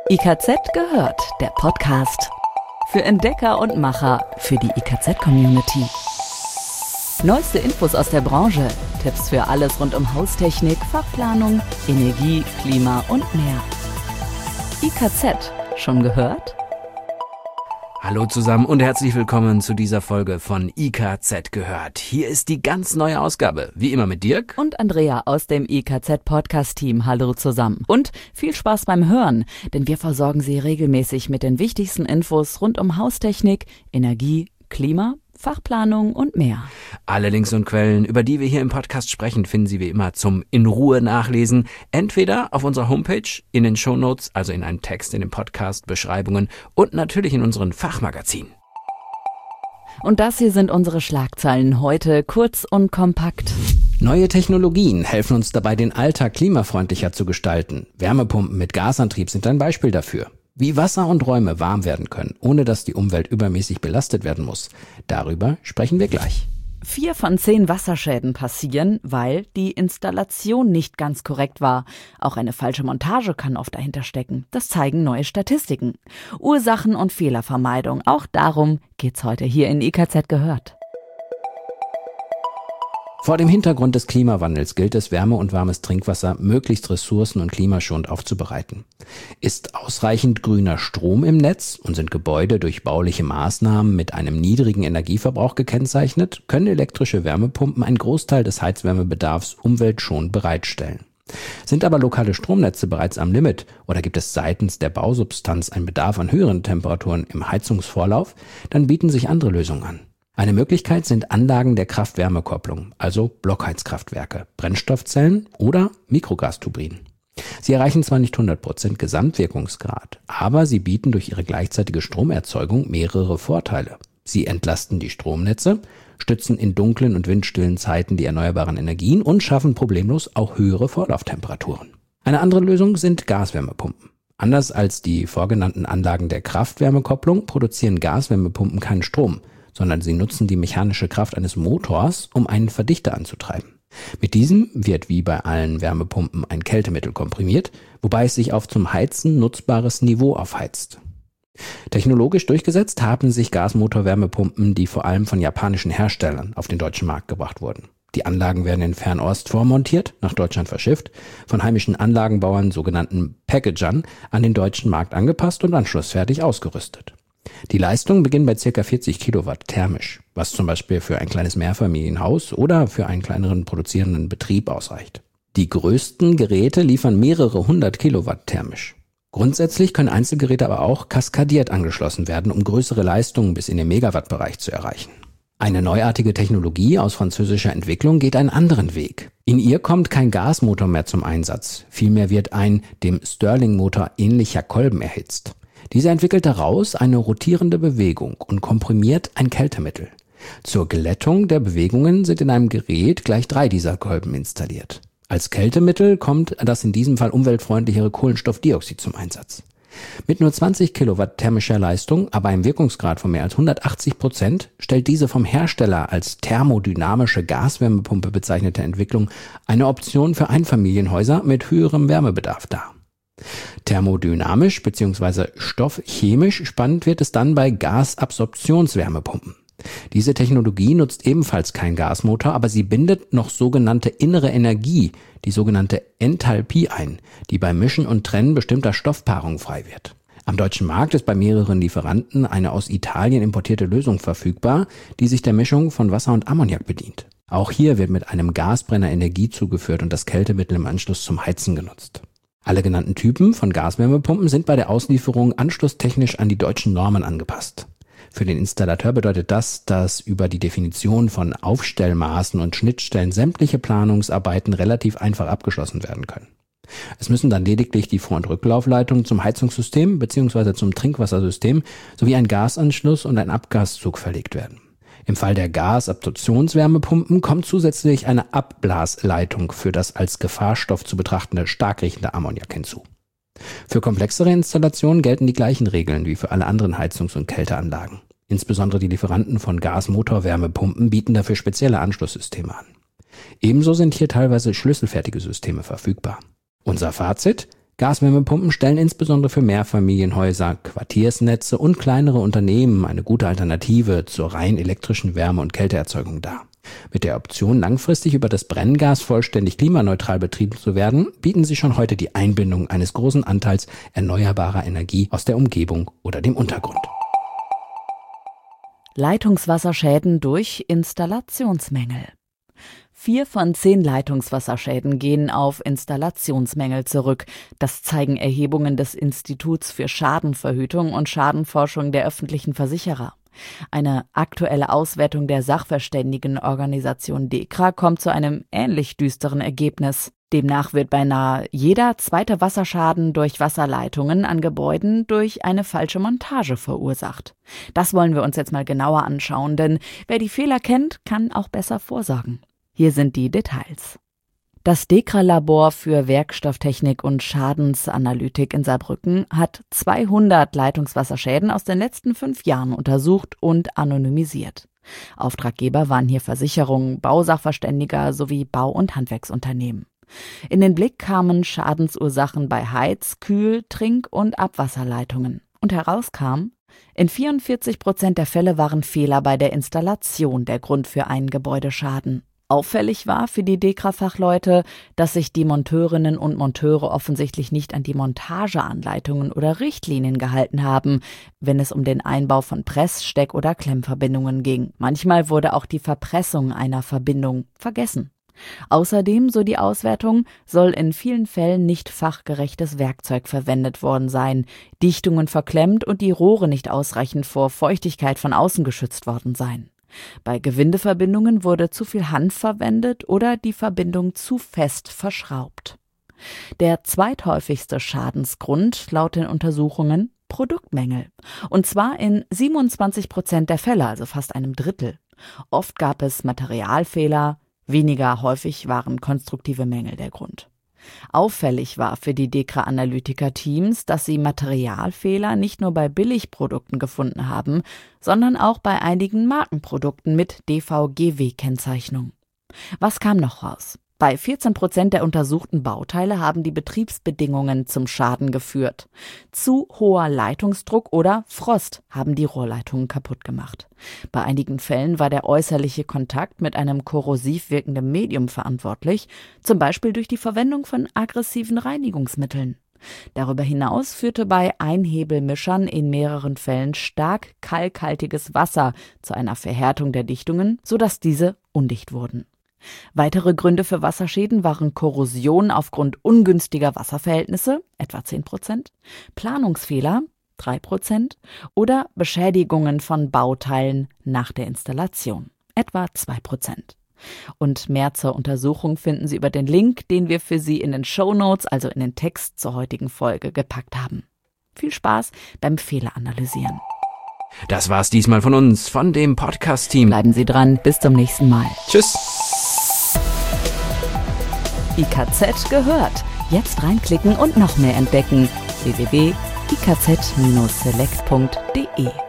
IKZ gehört, der Podcast. Für Entdecker und Macher, für die IKZ-Community. Neueste Infos aus der Branche, Tipps für alles rund um Haustechnik, Fachplanung, Energie, Klima und mehr. IKZ, schon gehört? Hallo zusammen und herzlich willkommen zu dieser Folge von IKZ gehört. Hier ist die ganz neue Ausgabe, wie immer mit Dirk und Andrea aus dem IKZ-Podcast-Team. Hallo zusammen und viel Spaß beim Hören, denn wir versorgen Sie regelmäßig mit den wichtigsten Infos rund um Haustechnik, Energie, Klima, Fachplanung und mehr. Alle Links und Quellen, über die wir hier im Podcast sprechen, finden Sie wie immer zum in Ruhe nachlesen. Entweder auf unserer Homepage, in den Shownotes, also in einem Text in den Podcast-Beschreibungen und natürlich in unseren Fachmagazinen. Und das hier sind unsere Schlagzeilen heute, kurz und kompakt. Neue Technologien helfen uns dabei, den Alltag klimafreundlicher zu gestalten. Wärmepumpen mit Gasantrieb sind ein Beispiel dafür. Wie Wasser und Räume warm werden können, ohne dass die Umwelt übermäßig belastet werden muss. Darüber sprechen wir gleich. 4 von 10 Wasserschäden passieren, weil die Installation nicht ganz korrekt war. Auch eine falsche Montage kann oft dahinter stecken. Das zeigen neue Statistiken. Ursachen und Fehlervermeidung, auch darum geht's heute hier in IKZ gehört. Vor dem Hintergrund des Klimawandels gilt es, Wärme und warmes Trinkwasser möglichst ressourcen- und klimaschonend aufzubereiten. Ist ausreichend grüner Strom im Netz und sind Gebäude durch bauliche Maßnahmen mit einem niedrigen Energieverbrauch gekennzeichnet, können elektrische Wärmepumpen einen Großteil des Heizwärmebedarfs umweltschonend bereitstellen. Sind aber lokale Stromnetze bereits am Limit oder gibt es seitens der Bausubstanz einen Bedarf an höheren Temperaturen im Heizungsvorlauf, dann bieten sich andere Lösungen an. Eine Möglichkeit sind Anlagen der Kraft-Wärme-Kopplung, also Blockheizkraftwerke, Brennstoffzellen oder Mikrogasturbinen. Sie erreichen zwar nicht 100% Gesamtwirkungsgrad, aber sie bieten durch ihre gleichzeitige Stromerzeugung mehrere Vorteile. Sie entlasten die Stromnetze, stützen in dunklen und windstillen Zeiten die erneuerbaren Energien und schaffen problemlos auch höhere Vorlauftemperaturen. Eine andere Lösung sind Gaswärmepumpen. Anders als die vorgenannten Anlagen der Kraft-Wärme-Kopplung produzieren Gaswärmepumpen keinen Strom, sondern sie nutzen die mechanische Kraft eines Motors, um einen Verdichter anzutreiben. Mit diesem wird wie bei allen Wärmepumpen ein Kältemittel komprimiert, wobei es sich auf zum Heizen nutzbares Niveau aufheizt. Technologisch durchgesetzt haben sich Gasmotor-Wärmepumpen, die vor allem von japanischen Herstellern auf den deutschen Markt gebracht wurden. Die Anlagen werden in Fernost vormontiert, nach Deutschland verschifft, von heimischen Anlagenbauern, sogenannten Packagern, an den deutschen Markt angepasst und anschlussfertig ausgerüstet. Die Leistung beginnt bei ca. 40 Kilowatt thermisch, was zum Beispiel für ein kleines Mehrfamilienhaus oder für einen kleineren produzierenden Betrieb ausreicht. Die größten Geräte liefern mehrere 100 Kilowatt thermisch. Grundsätzlich können Einzelgeräte aber auch kaskadiert angeschlossen werden, um größere Leistungen bis in den Megawattbereich zu erreichen. Eine neuartige Technologie aus französischer Entwicklung geht einen anderen Weg. In ihr kommt kein Gasmotor mehr zum Einsatz, vielmehr wird ein dem Stirling-Motor ähnlicher Kolben erhitzt. Dieser entwickelt daraus eine rotierende Bewegung und komprimiert ein Kältemittel. Zur Glättung der Bewegungen sind in einem Gerät gleich 3 dieser Kolben installiert. Als Kältemittel kommt das in diesem Fall umweltfreundlichere Kohlenstoffdioxid zum Einsatz. Mit nur 20 Kilowatt thermischer Leistung, aber einem Wirkungsgrad von mehr als 180%, stellt diese vom Hersteller als thermodynamische Gaswärmepumpe bezeichnete Entwicklung eine Option für Einfamilienhäuser mit höherem Wärmebedarf dar. Thermodynamisch bzw. stoffchemisch spannend wird es dann bei Gasabsorptionswärmepumpen. Diese Technologie nutzt ebenfalls keinen Gasmotor, aber sie bindet noch sogenannte innere Energie, die sogenannte Enthalpie ein, die beim Mischen und Trennen bestimmter Stoffpaarungen frei wird. Am deutschen Markt ist bei mehreren Lieferanten eine aus Italien importierte Lösung verfügbar, die sich der Mischung von Wasser und Ammoniak bedient. Auch hier wird mit einem Gasbrenner Energie zugeführt und das Kältemittel im Anschluss zum Heizen genutzt. Alle genannten Typen von Gaswärmepumpen sind bei der Auslieferung anschlusstechnisch an die deutschen Normen angepasst. Für den Installateur bedeutet das, dass über die Definition von Aufstellmaßen und Schnittstellen sämtliche Planungsarbeiten relativ einfach abgeschlossen werden können. Es müssen dann lediglich die Vor- und Rücklaufleitungen zum Heizungssystem bzw. zum Trinkwassersystem sowie ein Gasanschluss und ein Abgaszug verlegt werden. Im Fall der Gasabsorptionswärmepumpen kommt zusätzlich eine Abblasleitung für das als Gefahrstoff zu betrachtende stark riechende Ammoniak hinzu. Für komplexere Installationen gelten die gleichen Regeln wie für alle anderen Heizungs- und Kälteanlagen. Insbesondere die Lieferanten von Gasmotorwärmepumpen bieten dafür spezielle Anschlusssysteme an. Ebenso sind hier teilweise schlüsselfertige Systeme verfügbar. Unser Fazit: Gaswärmepumpen stellen insbesondere für Mehrfamilienhäuser, Quartiersnetze und kleinere Unternehmen eine gute Alternative zur rein elektrischen Wärme- und Kälteerzeugung dar. Mit der Option, langfristig über das Brenngas vollständig klimaneutral betrieben zu werden, bieten sie schon heute die Einbindung eines großen Anteils erneuerbarer Energie aus der Umgebung oder dem Untergrund. Leitungswasserschäden durch Installationsmängel. 4 von 10 Leitungswasserschäden gehen auf Installationsmängel zurück. Das zeigen Erhebungen des Instituts für Schadenverhütung und Schadenforschung der öffentlichen Versicherer. Eine aktuelle Auswertung der Sachverständigenorganisation DEKRA kommt zu einem ähnlich düsteren Ergebnis. Demnach wird beinahe jeder zweite Wasserschaden durch Wasserleitungen an Gebäuden durch eine falsche Montage verursacht. Das wollen wir uns jetzt mal genauer anschauen, denn wer die Fehler kennt, kann auch besser vorsorgen. Hier sind die Details. Das DEKRA-Labor für Werkstofftechnik und Schadensanalytik in Saarbrücken hat 200 Leitungswasserschäden aus den letzten 5 Jahren untersucht und anonymisiert. Auftraggeber waren hier Versicherungen, Bausachverständiger sowie Bau- und Handwerksunternehmen. In den Blick kamen Schadensursachen bei Heiz-, Kühl-, Trink- und Abwasserleitungen. Und herauskam, in 44% der Fälle waren Fehler bei der Installation der Grund für einen Gebäudeschaden. Auffällig war für die DEKRA-Fachleute, dass sich die Monteurinnen und Monteure offensichtlich nicht an die Montageanleitungen oder Richtlinien gehalten haben, wenn es um den Einbau von Press-, Steck- oder Klemmverbindungen ging. Manchmal wurde auch die Verpressung einer Verbindung vergessen. Außerdem, so die Auswertung, soll in vielen Fällen nicht fachgerechtes Werkzeug verwendet worden sein, Dichtungen verklemmt und die Rohre nicht ausreichend vor Feuchtigkeit von außen geschützt worden sein. Bei Gewindeverbindungen wurde zu viel Hanf verwendet oder die Verbindung zu fest verschraubt. Der zweithäufigste Schadensgrund laut den Untersuchungen Produktmängel. Und zwar in 27% der Fälle, also fast einem Drittel. Oft gab es Materialfehler, weniger häufig waren konstruktive Mängel der Grund. Auffällig war für die DEKRA-Analytiker-Teams, dass sie Materialfehler nicht nur bei Billigprodukten gefunden haben, sondern auch bei einigen Markenprodukten mit DVGW-Kennzeichnung. Was kam noch raus? Bei 14% der untersuchten Bauteile haben die Betriebsbedingungen zum Schaden geführt. Zu hoher Leitungsdruck oder Frost haben die Rohrleitungen kaputt gemacht. Bei einigen Fällen war der äußerliche Kontakt mit einem korrosiv wirkenden Medium verantwortlich, zum Beispiel durch die Verwendung von aggressiven Reinigungsmitteln. Darüber hinaus führte bei Einhebelmischern in mehreren Fällen stark kalkhaltiges Wasser zu einer Verhärtung der Dichtungen, sodass diese undicht wurden. Weitere Gründe für Wasserschäden waren Korrosion aufgrund ungünstiger Wasserverhältnisse, etwa 10%, Planungsfehler, 3%, oder Beschädigungen von Bauteilen nach der Installation, etwa 2%. Und mehr zur Untersuchung finden Sie über den Link, den wir für Sie in den Shownotes, also in den Text zur heutigen Folge, gepackt haben. Viel Spaß beim Fehleranalysieren. Das war's diesmal von uns, von dem Podcast-Team. Bleiben Sie dran, bis zum nächsten Mal. Tschüss. IKZ gehört. Jetzt reinklicken und noch mehr entdecken. www.ikz-select.de